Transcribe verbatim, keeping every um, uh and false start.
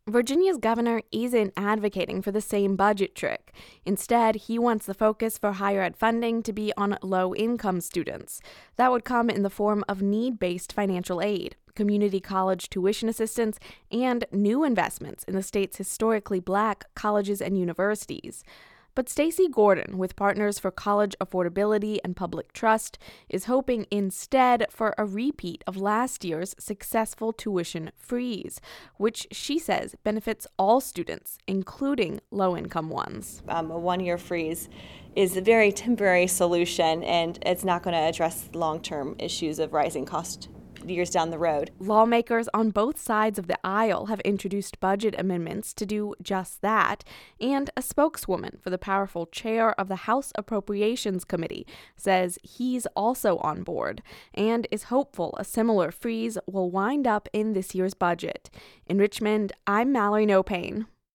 Virginia's governor isn't advocating for the same budget trick. Instead, he wants the focus for higher ed funding to be on low-income students. That would come in the form of need-based financial aid, community college tuition assistance, and new investments in the state's historically black colleges and universities. But Stacey Gordon, with Partners for College Affordability and Public Trust, is hoping instead for a repeat of last year's successful tuition freeze, which she says benefits all students, including low-income ones. Um, a one-year freeze is a very temporary solution, and it's not going to address long-term issues of rising cost years down the road. Lawmakers on both sides of the aisle have introduced budget amendments to do just that, and a spokeswoman for the powerful chair of the House Appropriations Committee says he's also on board and is hopeful a similar freeze will wind up in this year's budget. In Richmond, I'm Mallory No Pain.